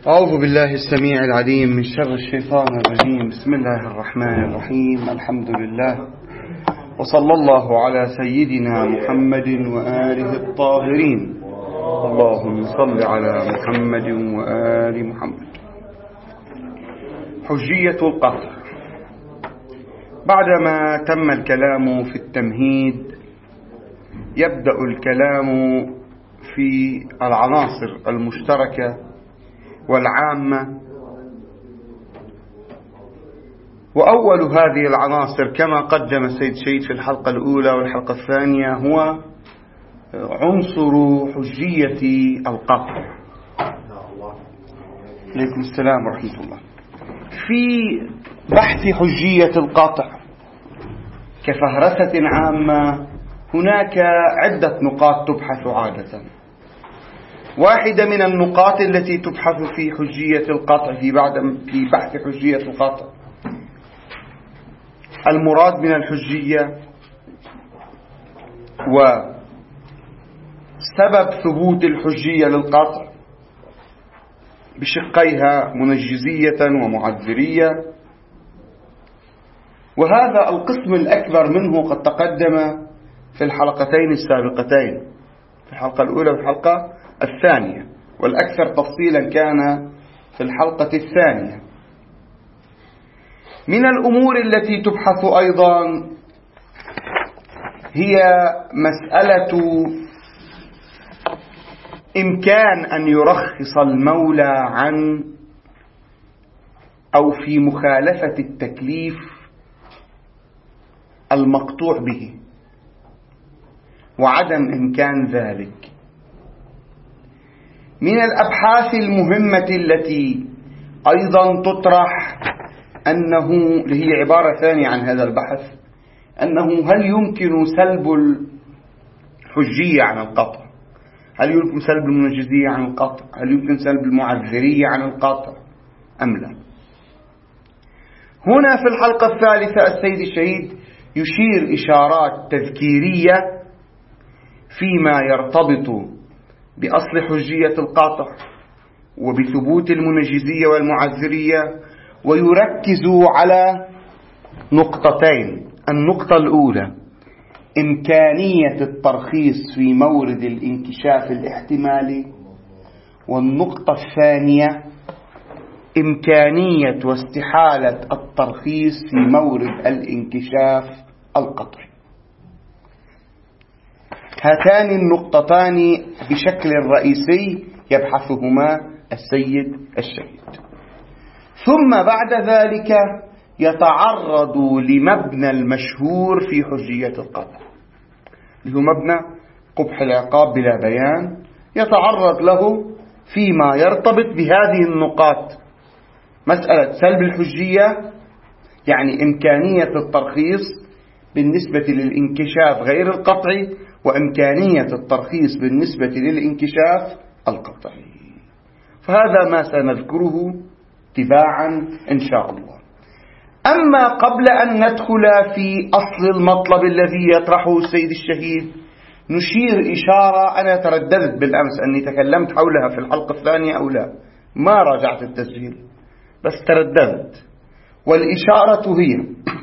أعوذ بالله السميع العليم من شر الشيطان الرجيم. بسم الله الرحمن الرحيم. الحمد لله وصلى الله على سيدنا محمد وآله الطاهرين. اللهم صل على محمد وآل محمد. حجية القطع. بعدما تم الكلام في التمهيد يبدأ الكلام في العناصر المشتركة والعامة. وأول هذه العناصر كما قدم السيد شهيد في الحلقة الأولى والحلقة الثانية هو عنصر حجية القطع. عليكم السلام ورحمة الله. في بحث حجية القطع كفهرسة عامة هناك عدة نقاط تبحث عادة. واحدة من النقاط التي تبحث في حجية القطع في بحث حجية القطع المراد من الحجية وسبب ثبوت الحجية للقطع بشقيها منجزية ومعذرية. وهذا القسم الأكبر منه قد تقدم في الحلقتين السابقتين، في الحلقة الأولى والحلقة الثانية، والأكثر تفصيلا كان في الحلقة الثانية. من الأمور التي تبحث أيضا هي مسألة إمكان أن يرخص المولى عن أو في مخالفة التكليف المقطوع به وعدم إمكان ذلك. من الأبحاث المهمة التي أيضا تطرح أنه هي عبارة ثانية عن هذا البحث، أنه هل يمكن سلب الحجية عن القطع؟ هل يمكن سلب المنجزية عن القطع؟ هل يمكن سلب المعذرية عن القطع أم لا؟ هنا في الحلقة الثالثة السيد الشهيد يشير إشارات تذكيرية فيما يرتبط بأصل حجية القاطع وبثبوت المنجزية والمعذرية، ويركز على نقطتين. النقطة الأولى إمكانية الترخيص في مورد الانكشاف الاحتمالي، والنقطة الثانية إمكانية واستحالة الترخيص في مورد الانكشاف القطعي. هاتان النقطتان بشكل رئيسي يبحثهما السيد الشهيد. ثم بعد ذلك يتعرض لمبنى المشهور في حجية القطع، اللي هو مبنى قبح العقاب بلا بيان، يتعرض له فيما يرتبط بهذه النقاط: مسألة سلب الحجية، يعني إمكانية الترخيص بالنسبة للانكشاف غير القطعي، وإمكانية الترخيص بالنسبة للانكشاف القطعي. فهذا ما سنذكره تباعا إن شاء الله. أما قبل أن ندخل في أصل المطلب الذي يطرحه السيد الشهيد نشير إشارة أنا ترددت بالأمس أني تكلمت حولها في الحلقة الثانية أو لا، ما راجعت التسجيل بس ترددت. والإشارة هي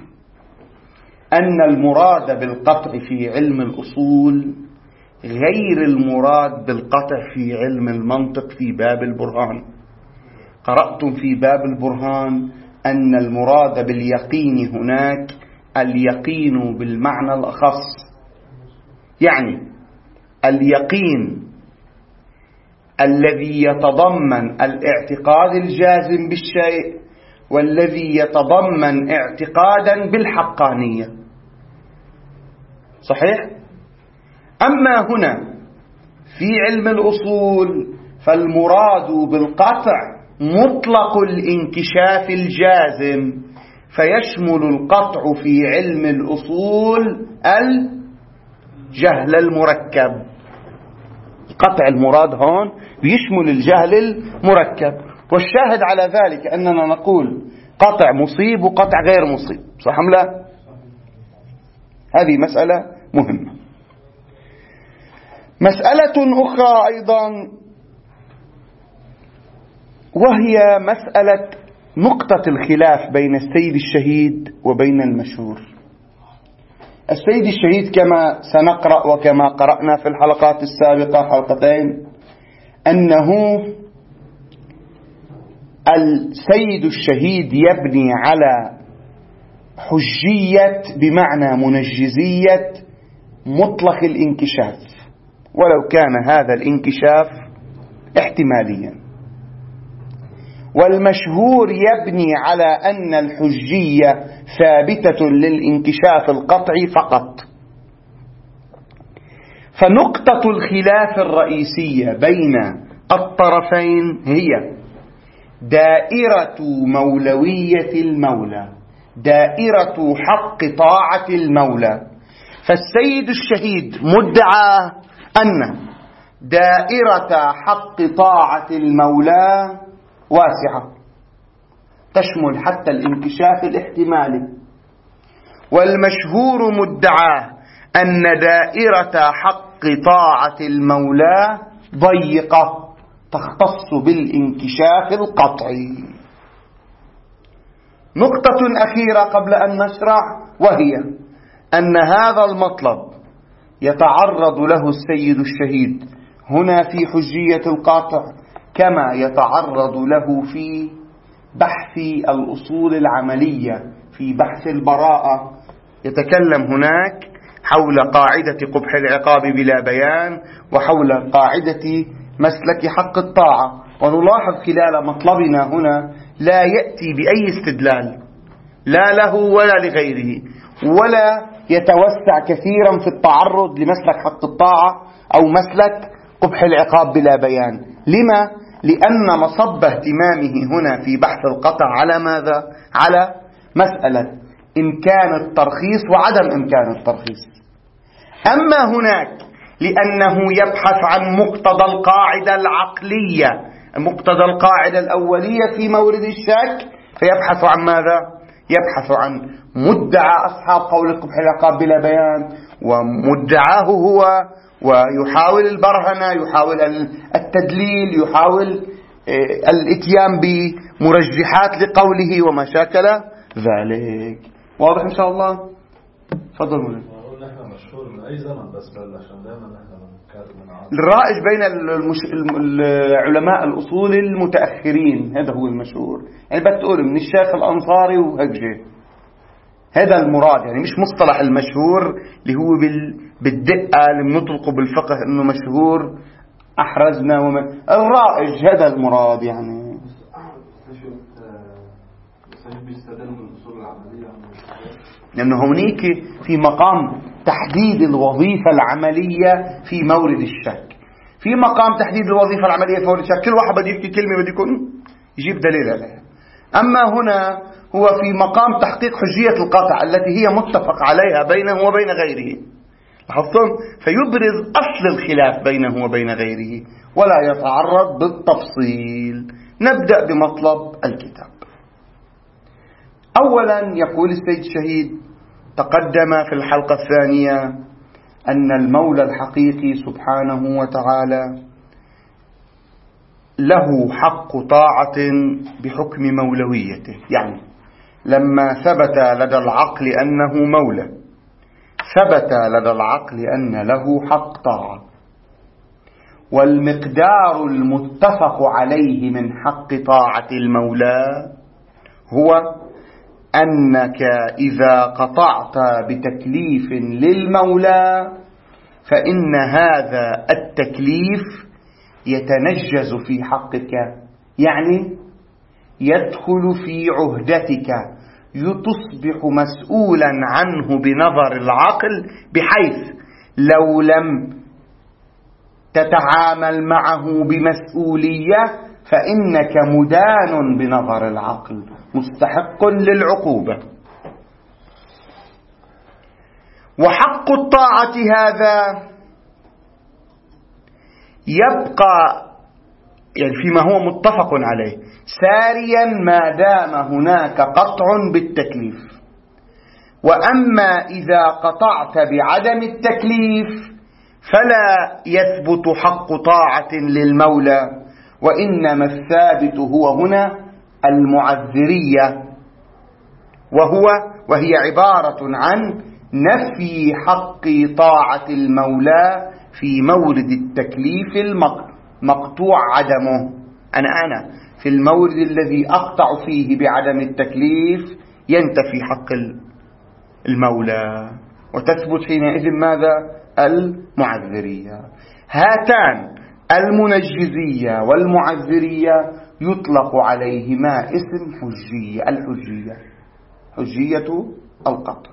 أن المراد بالقطع في علم الأصول غير المراد بالقطع في علم المنطق في باب البرهان. قرأتم في باب البرهان أن المراد باليقين هناك اليقين بالمعنى الأخص، يعني اليقين الذي يتضمن الاعتقاد الجازم بالشيء والذي يتضمن اعتقادا بالحقانية. صحيح؟ أما هنا في علم الأصول فالمراد بالقطع مطلق الانكشاف الجازم، فيشمل القطع في علم الأصول الجهل المركب. القطع المراد هون بيشمل الجهل المركب، والشاهد على ذلك أننا نقول قطع مصيب وقطع غير مصيب، صح أم لا؟ هذه مسألة مهمة. مسألة أخرى أيضا وهي مسألة نقطة الخلاف بين السيد الشهيد وبين المشهور. السيد الشهيد كما سنقرأ وكما قرأنا في الحلقات السابقة حلقتين أنه السيد الشهيد يبني على حجية بمعنى منجزية مطلق الانكشاف، ولو كان هذا الانكشاف احتماليا. والمشهور يبني على أن الحجية ثابتة للانكشاف القطعي فقط. فنقطة الخلاف الرئيسية بين الطرفين هي دائرة مولوية المولى، دائرة حق طاعة المولى. فالسيد الشهيد مدعى أن دائرة حق طاعة المولى واسعة تشمل حتى الانكشاف الاحتمالي، والمشهور مدعى أن دائرة حق طاعة المولى ضيقة تختص بالانكشاف القطعي. نقطة أخيرة قبل أن نشرع، وهي أن هذا المطلب يتعرض له السيد الشهيد هنا في حجية القاطع كما يتعرض له في بحث الأصول العملية، في بحث البراءة. يتكلم هناك حول قاعدة قبح العقاب بلا بيان وحول قاعدة مسلك حق الطاعة. ونلاحظ خلال مطلبنا هنا لا يأتي بأي استدلال لا له ولا لغيره، ولا يتوسع كثيرا في التعرض لمسلك حق الطاعة أو مسلك قبح العقاب بلا بيان. لما؟ لأن مصب اهتمامه هنا في بحث القطع على ماذا؟ على مسألة إمكان الترخيص وعدم إمكان الترخيص. أما هناك لأنه يبحث عن مقتضى القاعدة العقلية، مقتضى القاعدة الأولية في مورد الشك، فيبحث عن ماذا؟ يبحث عن مدعى أصحاب قول قبح العقاب بلا بيان ومدعاه هو، ويحاول البرهنة، يحاول التدليل، يحاول الاتيان بمرجحات لقوله وما شاكل ذلك. واضح إن شاء الله؟ تفضلوا. نحن مشهور من أي زمن بس عشان دائما نحن الرائج بين العلماء الأصول المتأخرين، هذا هو المشهور. يعني بتقول من الشيخ الأنصاري وهجه، هذا المراد. يعني مش مصطلح المشهور اللي هو بالدقة اللي بنطلقه بالفقه إنه مشهور أحرزنا الرائج، هذا المراد. يعني لأنه هناك في مقام تحديد الوظيفة العملية في مورد الشك، في مقام تحديد الوظيفة العملية في مورد الشك كل واحد بده يحكي كلمة بده يكون يجيب دليل عليها. أما هنا هو في مقام تحقيق حجية القطع التي هي متفق عليها بينه وبين غيره. لاحظتم؟ فيبرز أصل الخلاف بينه وبين غيره ولا يتعرض بالتفصيل. نبدأ بمطلب الكتاب. أولا يقول السيد الشهيد تقدم في الحلقة الثانية أن المولى الحقيقي سبحانه وتعالى له حق طاعة بحكم مولويته. يعني لما ثبت لدى العقل أنه مولى، ثبت لدى العقل أن له حق طاعة، والمقدار المتفق عليه من حق طاعة المولى هو أنك إذا قطعت بتكليف للمولى فإن هذا التكليف يتنجز في حقك، يعني يدخل في عهدتك، تصبح مسؤولا عنه بنظر العقل، بحيث لو لم تتعامل معه بمسؤولية فإنك مدان بنظر العقل، مستحق للعقوبة. وحق الطاعة هذا يبقى يعني فيما هو متفق عليه ساريا ما دام هناك قطع بالتكليف. وأما إذا قطعت بعدم التكليف فلا يثبت حق طاعة للمولى، وإنما الثابت هو هنا المعذرية، وهي عبارة عن نفي حق طاعة المولى في مورد التكليف المقطوع عدمه. أنا في المورد الذي أقطع فيه بعدم التكليف ينتفي حق المولى، وتثبت حينئذ ماذا؟ المعذرية. هاتان المنجزية والمعذرية يطلق عليهما اسم حجية، حجية القطع.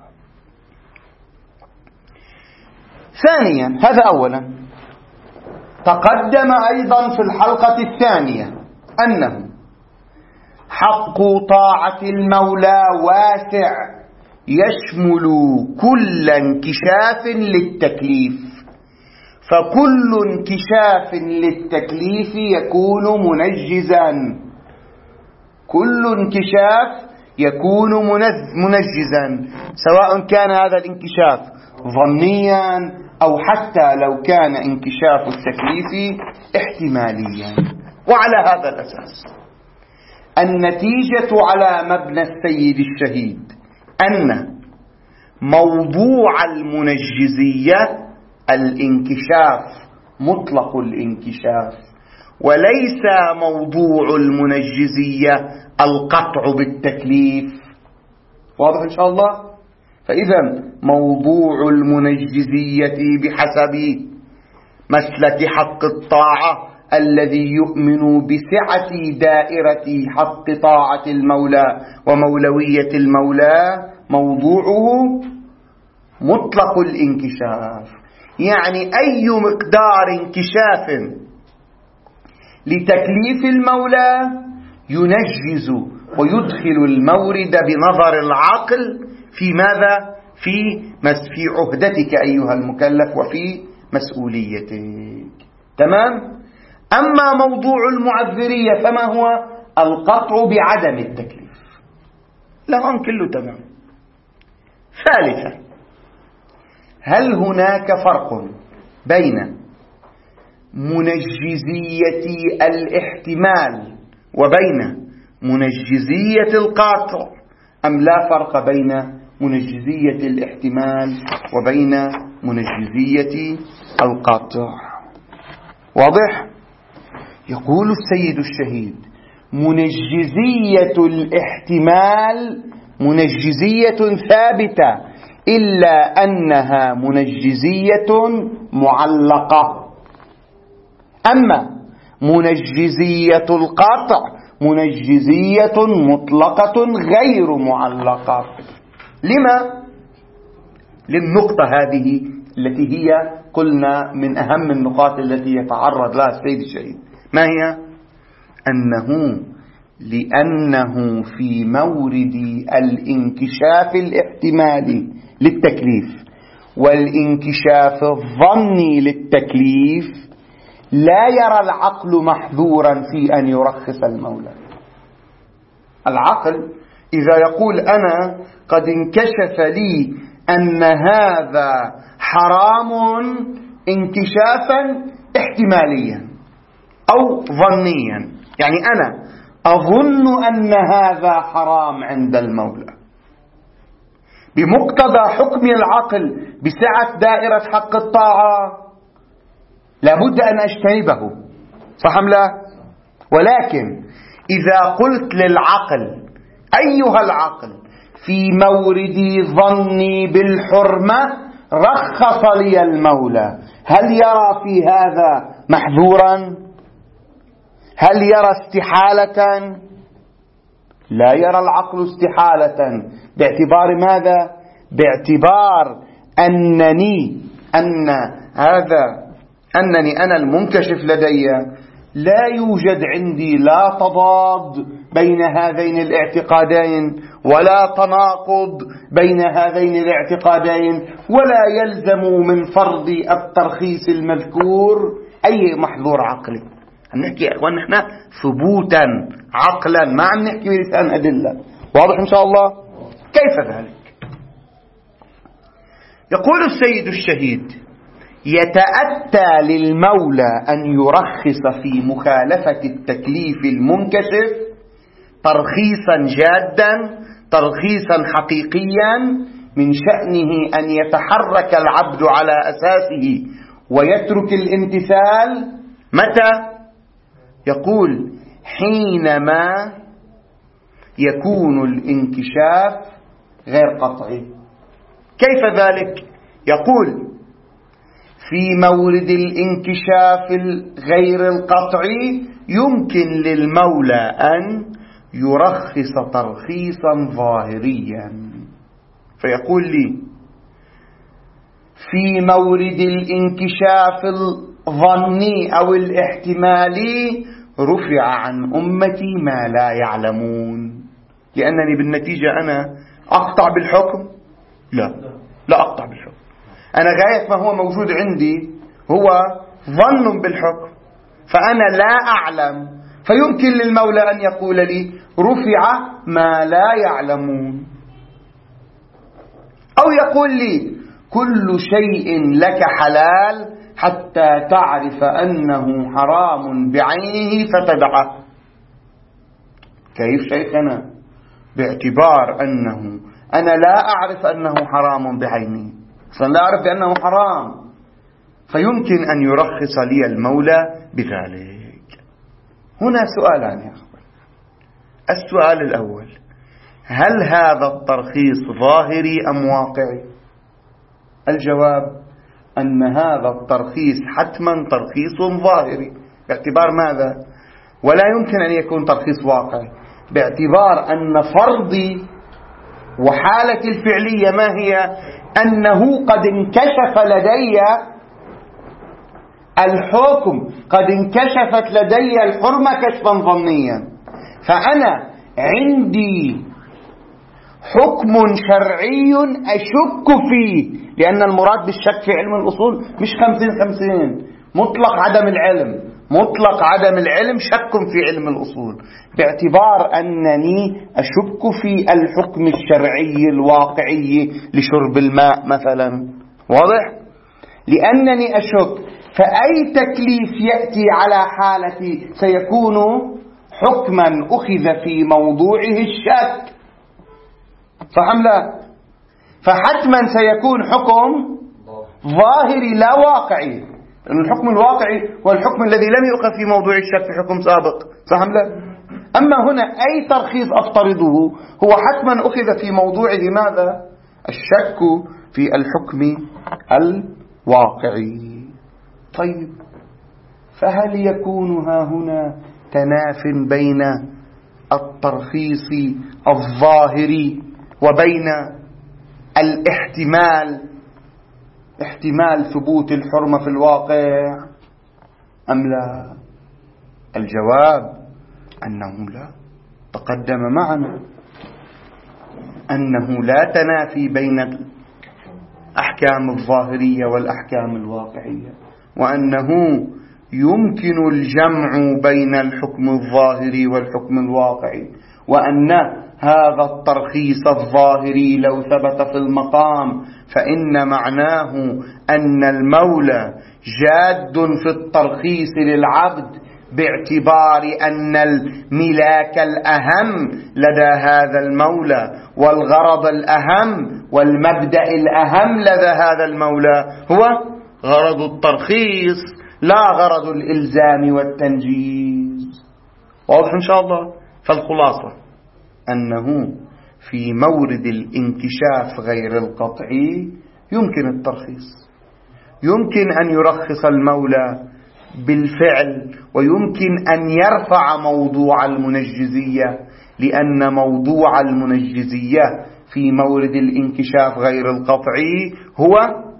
ثانيا، هذا أولا، تقدم أيضا في الحلقة الثانية أنه حق طاعة المولى واسع يشمل كل انكشاف للتكليف، فكل انكشاف للتكليف يكون منجزا، كل انكشاف يكون منجزا، سواء كان هذا الانكشاف ظنيا أو حتى لو كان انكشاف التكليف احتماليا. وعلى هذا الأساس النتيجة على مبنى السيد الشهيد أن موضوع المنجزية الانكشاف، مطلق الانكشاف، وليس موضوع المنجزية القطع بالتكليف. واضح إن شاء الله؟ فإذا موضوع المنجزية بحسب مسلك حق الطاعة الذي يؤمن بسعة دائرة حق طاعة المولى ومولوية المولى موضوعه مطلق الانكشاف، يعني أي مقدار انكشاف لتكليف المولى ينجز ويدخل المورد بنظر العقل في ماذا؟ في عهدتك أيها المكلف وفي مسؤوليتك. تمام؟ أما موضوع المعذرية فما هو؟ القطع بعدم التكليف. لهم كله تمام. ثالثا، هل هناك فرق بين منجزية الاحتمال وبين منجزية القطع، أم لا فرق بين منجزية الاحتمال وبين منجزية القطع؟ واضح؟ يقول السيد الشهيد: منجزية الاحتمال منجزية ثابتة، إلا أنها منجزية معلقة. أما منجزية القطع منجزية مطلقة غير معلقة. لما؟ للنقطة هذه التي هي قلنا من أهم النقاط التي يتعرض لها السيد الشهيد. ما هي؟ لأنه في مورد الانكشاف الاحتمالي للتكليف والانكشاف الظني للتكليف لا يرى العقل محذورا في أن يرخص المولى. العقل إذا يقول أنا قد انكشف لي أن هذا حرام انكشافا احتماليا أو ظنيا، يعني أنا أظن أن هذا حرام عند المولى، بمقتضى حكم العقل بسعة دائرة حق الطاعة لابد أن أجتنبه، صح أم لا؟ ولكن إذا قلت للعقل أيها العقل في موردي ظني بالحرمة رخص لي المولى، هل يرى في هذا محذورا؟ هل يرى استحالة؟ لا يرى العقل استحالة. باعتبار ماذا؟ باعتبار أنني أنا المنكشف لدي لا يوجد عندي لا تضاد بين هذين الاعتقادين ولا تناقض بين هذين الاعتقادين، ولا يلزم من فرض الترخيص المذكور أي محظور عقلي. نحكي يا أخوان نحن ثبوتا عقلا، ما عم نحكي بلسان أدلة. واضح إن شاء الله؟ كيف ذلك؟ يقول السيد الشهيد: يتأتى للمولى أن يرخص في مخالفة التكليف المنكشف ترخيصا جادا ترخيصا حقيقيا من شأنه أن يتحرك العبد على أساسه ويترك الامتثال. متى؟ يقول حينما يكون الانكشاف غير قطعي. كيف ذلك؟ يقول في مورد الانكشاف الغير القطعي يمكن للمولى أن يرخص ترخيصا ظاهريا، فيقول لي في مورد الانكشاف الظني أو الاحتمالي رفع عن أمتي ما لا يعلمون، لأنني بالنتيجة أنا أقطع بالحكم؟ لا أقطع بالحكم. أنا غاية ما هو موجود عندي هو ظن بالحكم، فأنا لا أعلم، فيمكن للمولى أن يقول لي رفع ما لا يعلمون، أو يقول لي كل شيء لك حلال حتى تعرف أنه حرام بعينه فتدعه. كيف شيخنا؟ باعتبار أنه أنا لا أعرف أنه حرام بعينه، لا أعرف بأنه حرام، فيمكن أن يرخص لي المولى بذلك. هنا سؤالان يا أخوان. السؤال الأول: هل هذا الترخيص ظاهري أم واقعي؟ الجواب أن هذا الترخيص حتما ترخيص ظاهري. باعتبار ماذا؟ ولا يمكن أن يكون ترخيص واقعي، باعتبار أن فرضي وحالتي الفعلية ما هي؟ أنه قد انكشف لدي الحكم، قد انكشفت لدي الحرمة كشفا ظنيا، فأنا عندي حكم شرعي أشك فيه، لأن المراد بالشك في علم الأصول مش 50-50، مطلق عدم العلم، مطلق عدم العلم شك في علم الأصول، باعتبار أنني أشك في الحكم الشرعي الواقعي لشرب الماء مثلا. واضح؟ لأنني أشك، فأي تكليف يأتي على حالتي سيكون حكما أخذ في موضوعه الشك، فهم لا؟ فحتما سيكون حكم ظاهري لا واقعي، لأن الحكم الواقعي هو الحكم الذي لم يؤخذ في موضوع الشك في حكم سابق، فهم لا؟ أما هنا أي ترخيص أفترضه هو حتما أخذ في موضوعه ماذا؟ الشك في الحكم الواقعي. طيب، فهل يكون هنا تناف بين الترخيص الظاهري وبين الاحتمال، احتمال ثبوت الحرمة في الواقع أم لا؟ الجواب أنه لا. تقدم معنا أنه لا تنافي بين الأحكام الظاهرية والأحكام الواقعية، وأنه يمكن الجمع بين الحكم الظاهري والحكم الواقعي، وأن هذا الترخيص الظاهري لو ثبت في المقام فإن معناه أن المولى جاد في الترخيص للعبد، باعتبار أن الملاك الأهم لدى هذا المولى والغرض الأهم والمبدأ الأهم لدى هذا المولى هو غرض الترخيص لا غرض الإلزام والتنجيز. واضح إن شاء الله؟ فالخلاصة أنه في مورد الانكشاف غير القطعي يمكن الترخيص، يمكن أن يرخص المولى بالفعل، ويمكن أن يرفع موضوع المنجزية، لأن موضوع المنجزية في مورد الانكشاف غير القطعي هو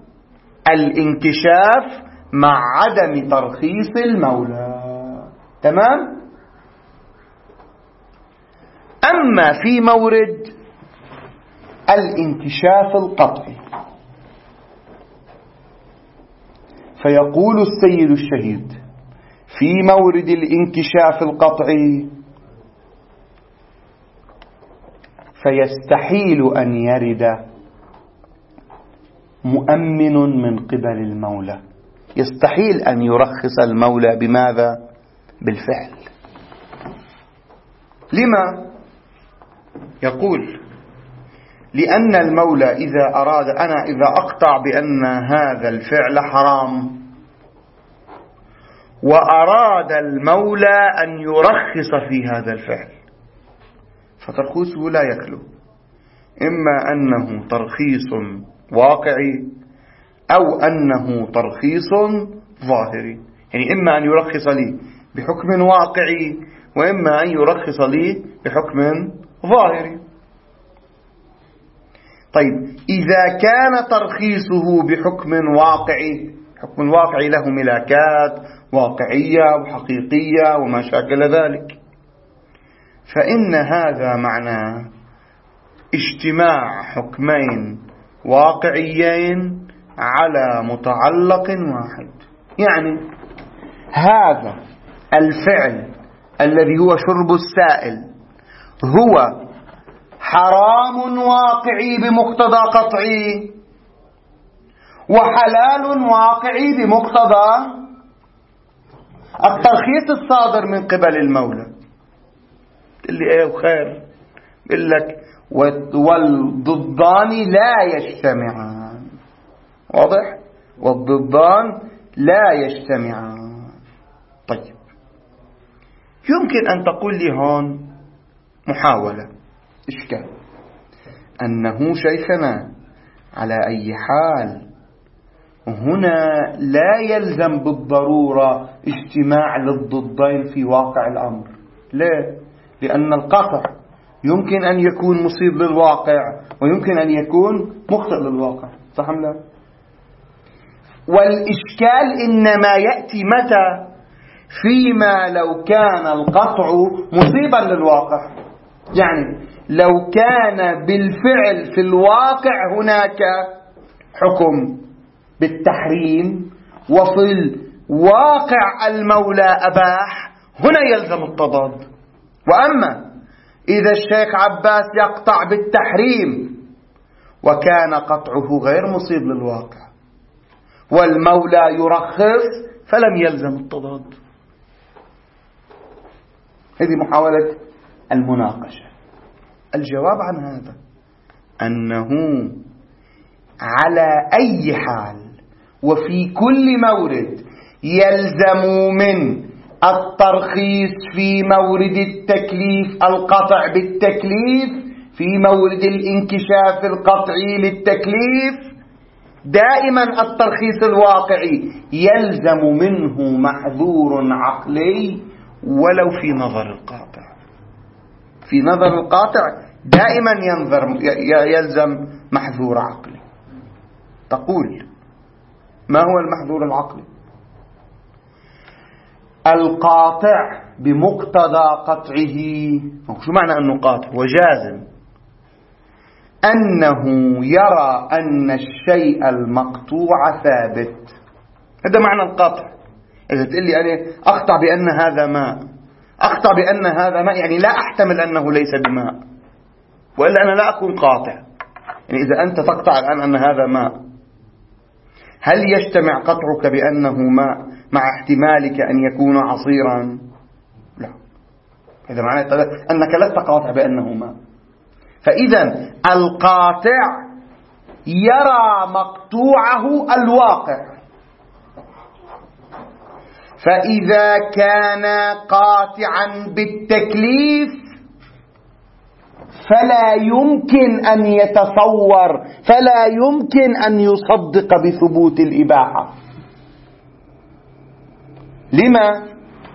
الانكشاف مع عدم ترخيص المولى. تمام؟ أما في مورد الانكشاف القطعي فيقول السيد الشهيد في مورد الانكشاف القطعي فيستحيل أن يرد مؤمن من قبل المولى يستحيل أن يرخص المولى بماذا؟ بالفعل. لما؟ يقول لأن المولى إذا أراد، أنا إذا أقطع بأن هذا الفعل حرام وأراد المولى أن يرخص في هذا الفعل، فترخيصه لا يخلو إما أنه ترخيص واقعي أو أنه ترخيص ظاهري. يعني إما أن يرخص لي بحكم واقعي وإما أن يرخص لي بحكم ظاهري. طيب إذا كان ترخيصه بحكم واقعي، حكم الواقعي له ملاكات واقعية وحقيقية وما شاكل ذلك، فإن هذا معناه اجتماع حكمين واقعيين على متعلق واحد. يعني هذا الفعل الذي هو شرب السائل هو حرام واقعي بمقتضى قطعي وحلال واقعي بمقتضى الترخيص الصادر من قبل المولى. تقول لي ايه وخير؟ يقول لك والضدان لا يجتمعان. واضح؟ والضدان لا يجتمعان. طيب يمكن أن تقول لي هون محاولة إشكال أنه شيخنا على أي حال هنا لا يلزم بالضرورة اجتماع للضدين في واقع الأمر. ليه؟ لأن القطع يمكن أن يكون مصيب للواقع ويمكن أن يكون مخطئ للواقع، صح أم لا؟ والإشكال إنما يأتي متى؟ فيما لو كان القطع مصيبا للواقع. يعني لو كان بالفعل في الواقع هناك حكم بالتحريم وفي الواقع المولى أباح، هنا يلزم التضاد. وأما إذا الشيخ عباس يقطع بالتحريم وكان قطعه غير مصيب للواقع والمولى يرخص فلم يلزم التضاد. هذه محاولة المناقشة. الجواب عن هذا أنه على أي حال وفي كل مورد يلزم من الترخيص في مورد التكليف القطع بالتكليف، في مورد الانكشاف القطعي للتكليف دائما الترخيص الواقعي يلزم منه محذور عقلي ولو في نظر القاطع. في نظر القاطع دائما يلزم محذور عقلي. تقول ما هو المحذور العقلي؟ القاطع بمقتضى قطعه، شو معنى أنه قاطع وجازم؟ أنه يرى أن الشيء المقطوع ثابت. هذا معنى القطع. إذا تقول لي أنا أقطع بأن هذا ماء، أقطع بأن هذا ماء يعني لا أحتمل أنه ليس بماء، وإلا أنا لا أكون قاطع. يعني إذا أنت تقطع الآن أن هذا ماء، هل يجتمع قطعك بأنه ماء مع احتمالك أن يكون عصيرا؟ لا. هذا معناه أنك لست قاطع بأنه ماء. فإذا القاطع يرى مقطوعه الواقع، فإذا كان قاطعا بالتكليف فلا يمكن أن يتصور، فلا يمكن أن يصدق بثبوت الإباحة. لما؟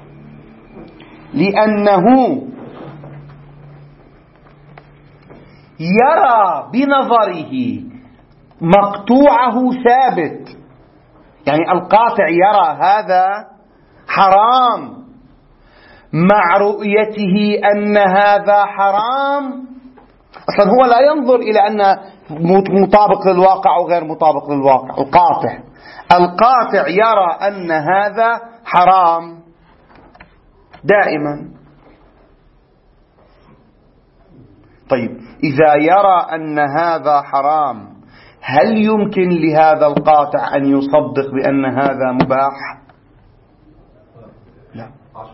لأنه يرى بنظره مقطوعه ثابت. يعني القاطع يرى هذا حرام مع رؤيته أن هذا حرام. أصلا هو لا ينظر إلى أنه مطابق للواقع أو غير مطابق للواقع. القاطع يرى أن هذا حرام دائما. طيب إذا يرى أن هذا حرام، هل يمكن لهذا القاطع أن يصدق بأن هذا مباح؟ لا،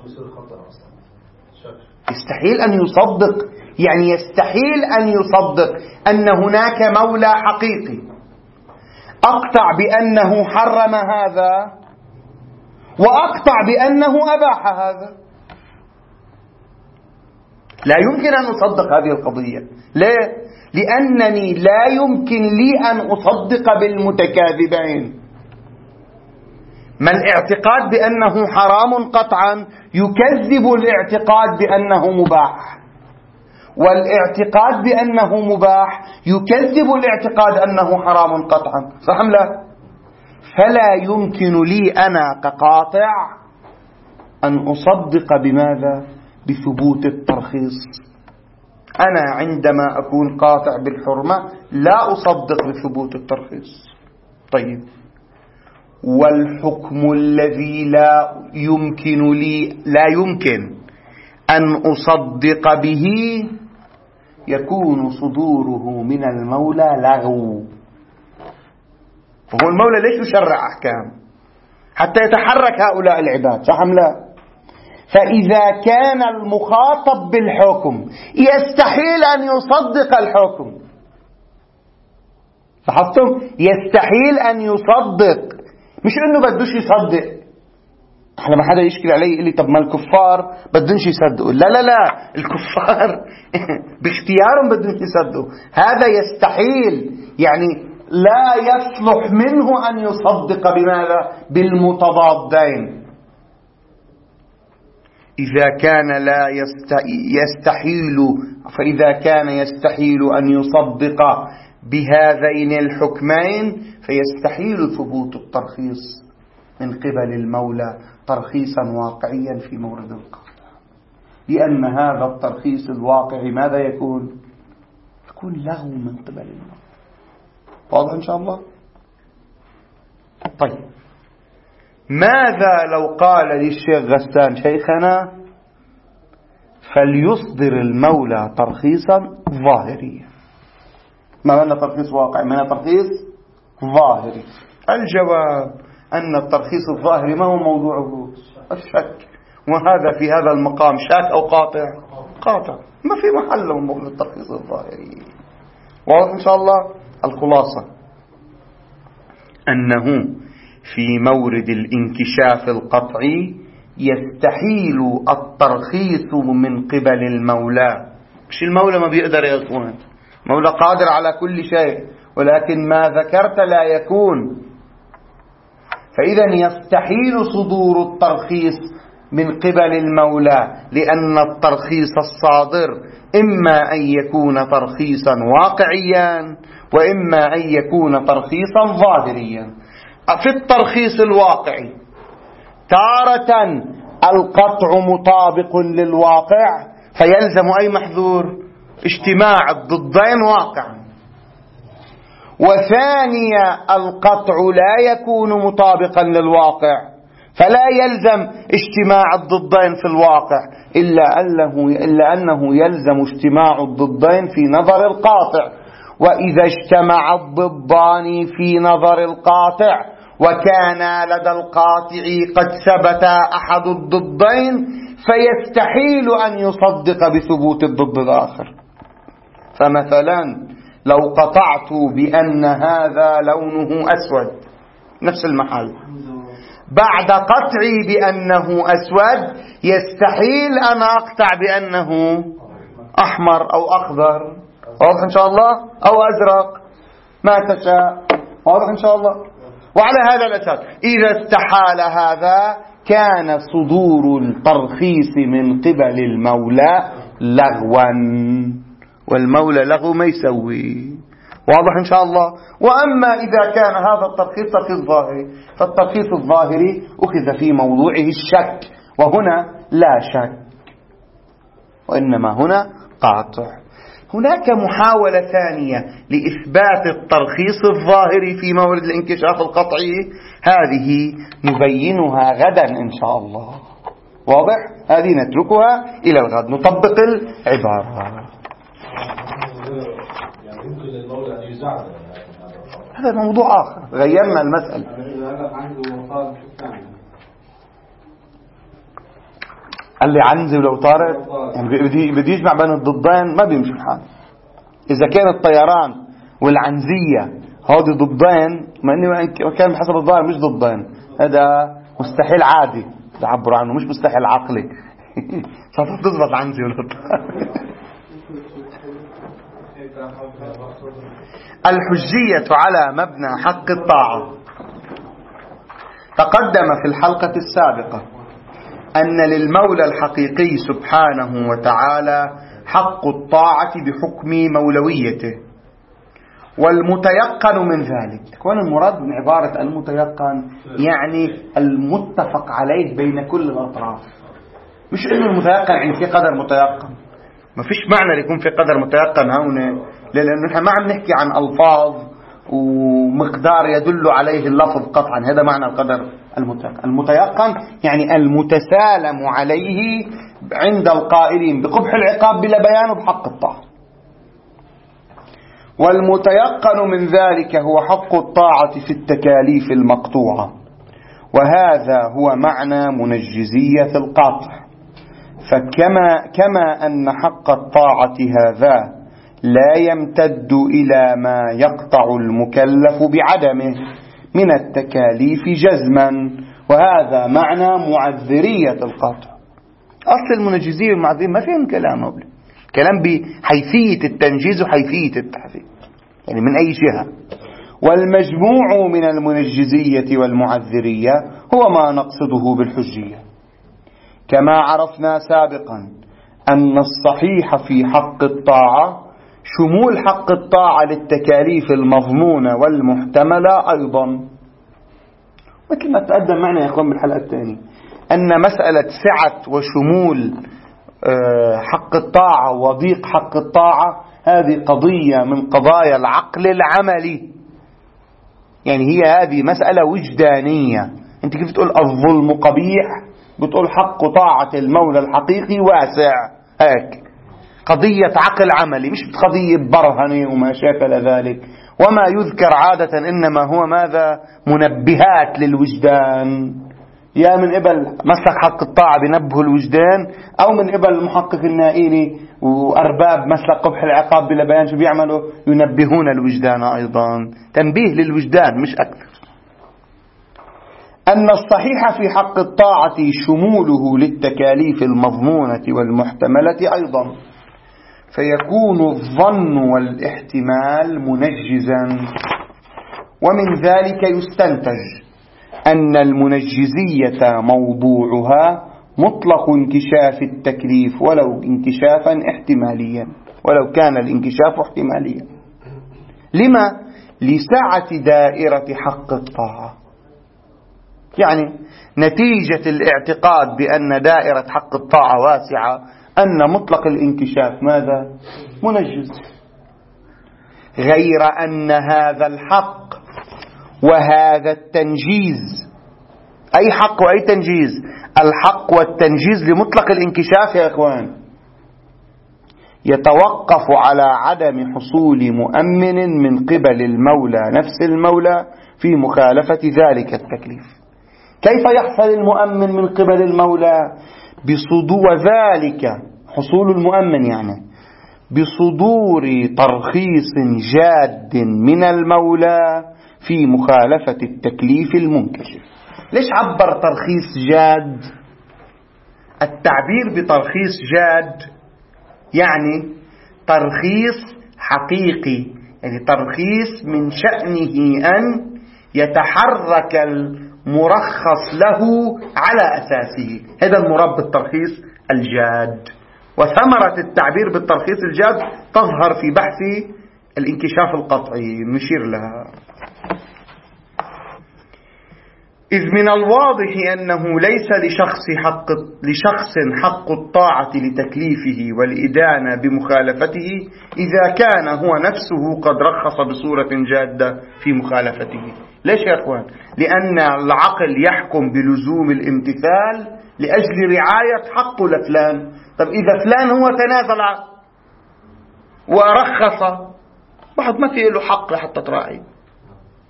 يستحيل أن يصدق، يعني يستحيل أن يصدق أن هناك مولى حقيقي أقطع بأنه حرم هذا وأقطع بأنه أباح هذا. لا يمكن أن أصدق هذه القضية. ليه؟ لأنني لا يمكن لي أن أصدق بالمتكاذبين. ما الاعتقاد بأنه حرام قطعا يكذب الاعتقاد بأنه مباح، والاعتقاد بأنه مباح يكذب الاعتقاد أنه حرام قطعا، صح أم لا؟ فلا يمكن لي أنا كقاطع أن أصدق بماذا؟ بثبوت الترخيص. أنا عندما أكون قاطع بالحرمة لا أصدق بثبوت الترخيص. طيب، والحكم الذي لا يمكن أن أصدق به يكون صدوره من المولى لغو. فهو المولى ليش يشرع أحكام؟ حتى يتحرك هؤلاء العباد، صح أم لا؟ فإذا كان المخاطب بالحكم يستحيل أن يصدق الحكم، لاحظتم؟ يستحيل أن يصدق، مش إنه بدوش يصدق. لما حدا يشكل علي يقول لي طب ما الكفار بدونش يصدقوا. لا لا لا، الكفار باختيارهم بدون يصدقوا. هذا يستحيل، يعني لا يصلح منه أن يصدق بماذا؟ بالمتضادين. إذا كان لا يستحيل، فإذا كان يستحيل أن يصدق بهذين الحكمين فيستحيل ثبوت الترخيص من قبل المولى ترخيصا واقعيا في مورد القاطع، لأن هذا الترخيص الواقعي ماذا يكون؟ يكون لغو من قبل المولى. واضح إن شاء الله؟ طيب، ماذا لو قال للشيخ غسان شيخنا فليصدر المولى ترخيصا ظاهريا؟ ما معنى ترخيص واقعي؟ معنى ترخيص ظاهري. الجواب أن الترخيص الظاهري ما هو موضوعه؟ الشك. وهذا في هذا المقام شاك أو قاطع؟ قاطع، ما في محل من موضوع الترخيص الظاهري. واضح إن شاء الله؟ الخلاصة أنه في مورد الانكشاف القطعي يستحيل الترخيص من قبل المولى. مش المولى ما بيقدر يا أخوان، المولى قادر على كل شيء، ولكن ما ذكرت لا يكون. فإذا يستحيل صدور الترخيص من قبل المولى، لأن الترخيص الصادر إما أن يكون ترخيصا واقعيا وإما أن يكون ترخيصا ظاهريا. في الترخيص الواقعي تارة القطع مطابق للواقع فيلزم أي محذور؟ اجتماع الضدين واقعا. وثانيا القطع لا يكون مطابقا للواقع فلا يلزم اجتماع الضدين في الواقع، إلا أنه يلزم اجتماع الضدين في نظر القاطع. وإذا اجتمع الضدان في نظر القاطع وكان لدى القاطع قد ثبت أحد الضدين فيستحيل أن يصدق بثبوت الضد الآخر. فمثلا لو قطعت بأن هذا لونه أسود، نفس المحل، بعد قطعي بأنه أسود يستحيل أن أقطع بأنه أحمر أو أخضر. واضح إن شاء الله؟ أو أزرق، ما تشاء. واضح إن شاء الله؟ وعلى هذا الأساس إذا استحال هذا كان صدور الترخيص من قبل المولى لغوا، والمولى لغو ما يسوي. واضح إن شاء الله؟ وأما إذا كان هذا الترخيص ترخيص ظاهري فالترخيص الظاهري أخذ في موضوعه الشك، وهنا لا شك وإنما هنا قاطع. هناك محاولة ثانية لإثبات الترخيص الظاهري في مورد الانكشاف القطعي، هذه نبينها غدا إن شاء الله. واضح؟ هذه نتركها إلى الغد، نطبق العبارة. يعني يمكن للمولى أن يزعل هذا موضوع آخر، غيرنا المسألة. قال لي عنزي ولو طارت، يعني بدي يجمع بين الضدين، ما بيمشي الحال. إذا كان الطيران والعنزية هذه ضدين، ما إني كان بحسب الظاهر مش ضدين، هذا مستحيل عادي تعبروا عنه، مش مستحيل عقلي. فتضبط عنزي ولو طارت. الحجية على مبنى حق الطاعة. تقدم في الحلقة السابقة أن للمولى الحقيقي سبحانه وتعالى حق الطاعة بحكم مولويته، والمتيقن من ذلك. كون المراد من عبارة المتيقن يعني المتفق عليه بين كل الأطراف، مش إنه المتيقن يعني في قدر متيقن. ما فيش معنى يكون في قدر متيقن هنا، لأنه نحن ما عم نحكي عن ألفاظ ومقدار يدل عليه اللفظ قطعا. هذا معنى القدر المتيقن. المتيقن يعني المتسالم عليه عند القائلين بقبح العقاب بلا بيان بحق الطاعة. والمتيقن من ذلك هو حق الطاعة في التكاليف المقطوعة، وهذا هو معنى منجزية القاطع. فكما أن حق الطاعة هذا لا يمتد إلى ما يقطع المكلف بعدمه من التكاليف جزما، وهذا معنى معذرية القاطع. أصل المنجزية والمعذرين ما فيهم كلام قبل، كلام بحيثية التنجيز وحيثية التحذير، يعني من أي جهة. والمجموع من المنجزية والمعذرية هو ما نقصده بالحجية. كما عرفنا سابقا أن الصحيح في حق الطاعة شمول حق الطاعة للتكاليف المضمونة والمحتملة أيضا. مثل ما تقدم معنا يا أخوان بالحلقة الثانية أن مسألة سعة وشمول حق الطاعة وضيق حق الطاعة هذه قضية من قضايا العقل العملي، يعني هي هذه مسألة وجدانية. أنت كيف تقول الظلم قبيح، بتقول حق طاعة المولى الحقيقي واسع. هيك قضية عقل عملي، مش قضية برهنة وما شاكل ذلك. وما يذكر عادة إنما هو ماذا؟ منبهات للوجدان، يا من قبل مسلك حق الطاعة بنبه الوجدان، أو من قبل المحقق النائلي وأرباب مسلك قبح العقاب بلا بيان شو بيعملوا؟ ينبهون الوجدان أيضا، تنبيه للوجدان مش أكثر. أن الصحيح في حق الطاعة شموله للتكاليف المضمونة والمحتملة أيضا، فيكون الظن والاحتمال منجزا. ومن ذلك يستنتج أن المنجزية موضوعها مطلق انكشاف التكليف ولو انكشافا احتماليا، ولو كان الانكشاف احتماليا. لما؟ لسعة دائرة حق الطاعة، يعني نتيجة الاعتقاد بأن دائرة حق الطاعة واسعة أن مطلق الانكشاف ماذا؟ منجز. غير أن هذا الحق وهذا التنجيز، أي حق وأي تنجيز، الحق والتنجيز لمطلق الانكشاف يا إخوان يتوقف على عدم حصول مؤمن من قبل المولى نفس المولى في مخالفة ذلك التكليف. كيف يحصل المؤمن من قبل المولى؟ بصدور ذلك، حصول المؤمن يعني بصدور ترخيص جاد من المولى في مخالفة التكليف المنكشف. ليش عبر ترخيص جاد؟ التعبير بترخيص جاد يعني ترخيص حقيقي، يعني ترخيص من شأنه أن يتحرك المرخص له على أساسه. هذا المراد بالترخيص الجاد. وثمرة التعبير بالترخيص الجاد تظهر في بحث الانكشاف القطعي، نشير لها. إذ من الواضح أنه ليس لشخص حق الطاعة لتكليفه والإدانة بمخالفته إذا كان هو نفسه قد رخص بصورة جادة في مخالفته. ليش يا أخوان؟ لأن العقل يحكم بلزوم الامتثال لأجل رعاية حقه لفلان. طب إذا فلان هو تنازل ورخص، بعد ما في له حق لحتى تراعي.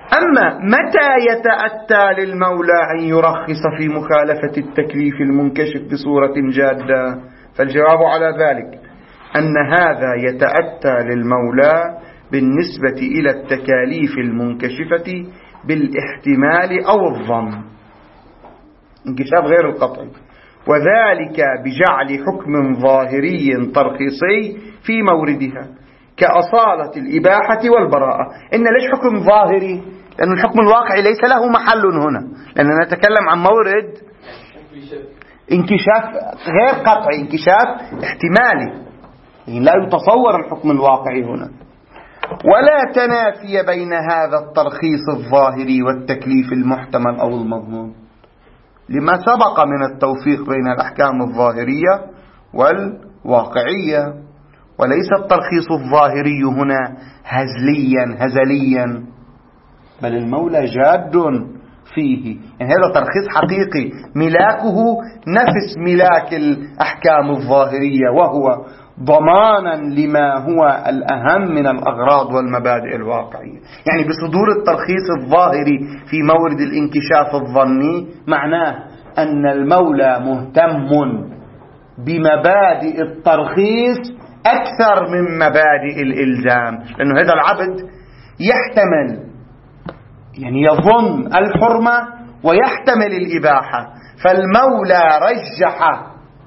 أما متى يتأتى للمولى أن يرخص في مخالفة التكليف المنكشف بصورة جادة؟ فالجواب على ذلك أن هذا يتأتى للمولى بالنسبة إلى التكاليف المنكشفة بالاحتمال أو الظن، انكشاف غير القطعي، وذلك بجعل حكم ظاهري ترخيصي في موردها كأصالة الإباحة والبراءة. إن ليش حكم ظاهري؟ لأن الحكم الواقعي ليس له محل هنا، لأننا نتكلم عن مورد انكشاف غير قطعي، انكشاف احتمالي، يعني لا يتصور الحكم الواقعي هنا. ولا تنافي بين هذا الترخيص الظاهري والتكليف المحتمل أو المضمون، لما سبق من التوفيق بين الأحكام الظاهرية والواقعية. وليس الترخيص الظاهري هنا هزليا، بل المولى جاد فيه، يعني هذا ترخيص حقيقي ملاكه نفس ملاك الأحكام الظاهرية، وهو ضمانا لما هو الأهم من الأغراض والمبادئ الواقعية. يعني بصدور الترخيص الظاهري في مورد الانكشاف الظني معناه أن المولى مهتم بمبادئ الترخيص أكثر من مبادئ الإلزام، لأنه هذا العبد يحتمل، يعني يظن الحرمة ويحتمل الإباحة، فالمولى رجح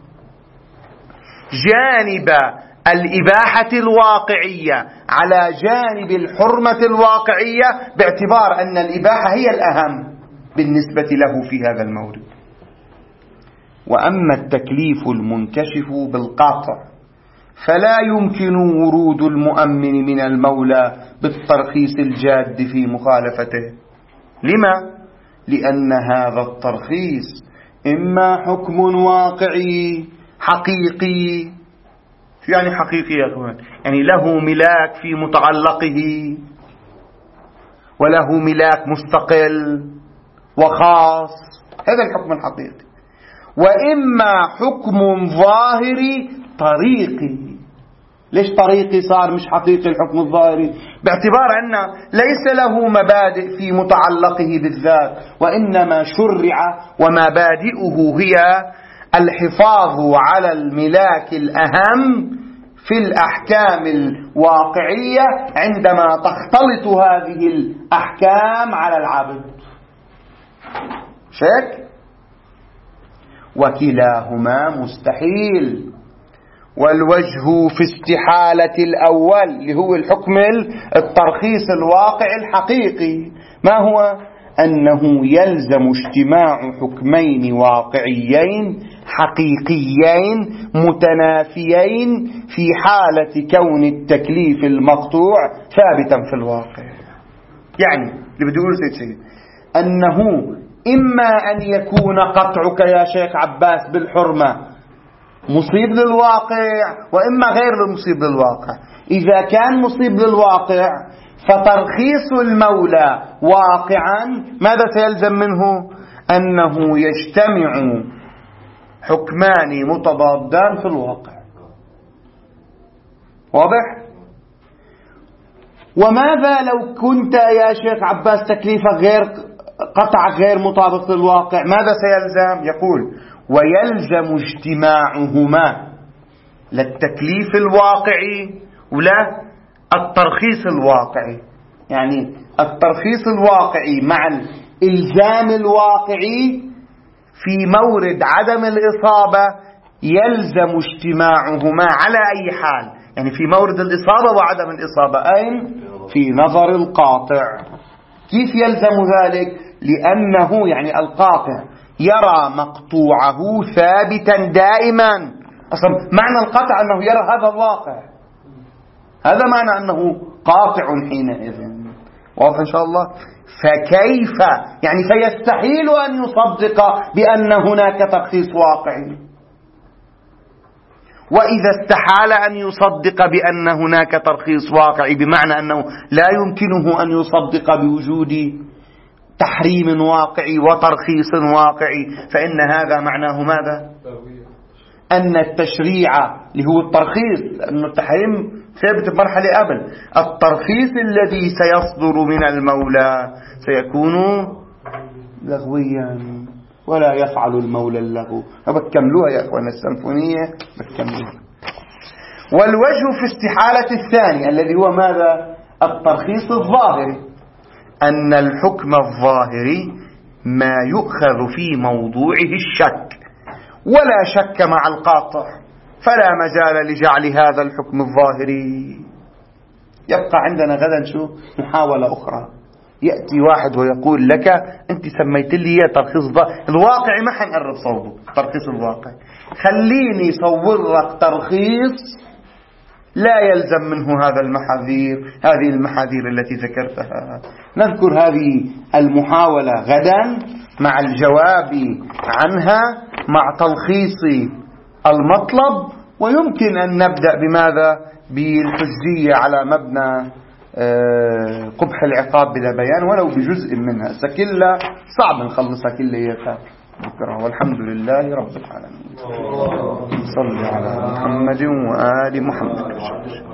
جانب الإباحة الواقعية على جانب الحرمة الواقعية، باعتبار أن الإباحة هي الأهم بالنسبة له في هذا المورد. وأما التكليف المنكشف بالقاطع فلا يمكن ورود المؤمن من المولى بالترخيص الجاد في مخالفته. لما؟ لأن هذا الترخيص إما حكم واقعي حقيقي. شو يعني حقيقي يا أخوان؟ يعني له ملاك في متعلقه، وله ملاك مستقل وخاص، هذا الحكم الحقيقي. وإما حكم ظاهري طريقي. ليش طريقي صار مش حقيقي الحكم الظاهري؟ باعتبار أن ليس له مبادئ في متعلقه بالذات، وإنما شرع ومبادئه هي الحفاظ على الملاك الأهم في الأحكام الواقعية عندما تختلط هذه الأحكام على العبد. شك؟ وكلاهما مستحيل. والوجه في استحالة الأول اللي هو الحكم الترخيص الواقع الحقيقي ما هو؟ أنه يلزم اجتماع حكمين واقعيين حقيقيين متنافيين في حالة كون التكليف المقطوع ثابتا في الواقع. يعني اللي بدي أقوله سيد أنه إما أن يكون قطعك يا شيخ عباس بالحرمة مصيب للواقع، وإما غير مصيب للواقع. إذا كان مصيب للواقع فترخيص المولى واقعا ماذا سيلزم منه؟ أنه يجتمع حكمان متضادان في الواقع. واضح؟ وماذا لو كنت يا شيخ عباس تكليفك غير قطعك غير مطابق للواقع؟ ماذا سيلزم؟ يقول ويلزم اجتماعهما، لا التكليف الواقعي ولا الترخيص الواقعي. يعني الترخيص الواقعي مع الإلزام الواقعي في مورد عدم الإصابة يلزم اجتماعهما على أي حال، يعني في مورد الإصابة وعدم الإصابة، أين؟ في نظر القاطع. كيف يلزم ذلك؟ لأنه يعني القاطع يرى مقطوعه ثابتا دائما. أصلا معنى القطع أنه يرى هذا الواقع، هذا معنى أنه قاطع حينئذ. واضح إن شاء الله؟ فكيف يعني فيستحيل أن يصدق بأن هناك ترخيص واقعي. وإذا استحال أن يصدق بأن هناك ترخيص واقعي بمعنى أنه لا يمكنه أن يصدق بوجود تحريم واقعي وترخيص واقعي، فإن هذا معناه ماذا؟ أن التشريع اللي هو الترخيص، لأنه التحريم ثابت بمرحلة قبل، الترخيص الذي سيصدر من المولى سيكون لغويا ولا يفعل المولى اللغو. بتكملوها يا أخوان السيمفونية بتكملوها. والوجه في استحالة الثاني الذي هو ماذا؟ الترخيص الظاهري، أن الحكم الظاهري ما يؤخذ في موضوعه الشك، ولا شك مع القاطع، فلا مجال لجعل هذا الحكم الظاهري. يبقى عندنا غدا شو؟ محاولة أخرى. يأتي واحد ويقول لك أنت سميت لي ترخيص الواقعي، ما حنقرب صوبه ترخيص الواقعي، خليني صور لك ترخيص لا يلزم منه هذا المحاذير، هذه المحاذير التي ذكرتها. نذكر هذه المحاولة غدا مع الجواب عنها، مع تلخيص المطلب. ويمكن أن نبدأ بماذا؟ بالحجية على مبنى قبح العقاب بلا بيان، ولو بجزء منها. كلها صعب نخلصها كلها بكرة. والحمد لله رب العالمين. صل على محمد وآل محمد.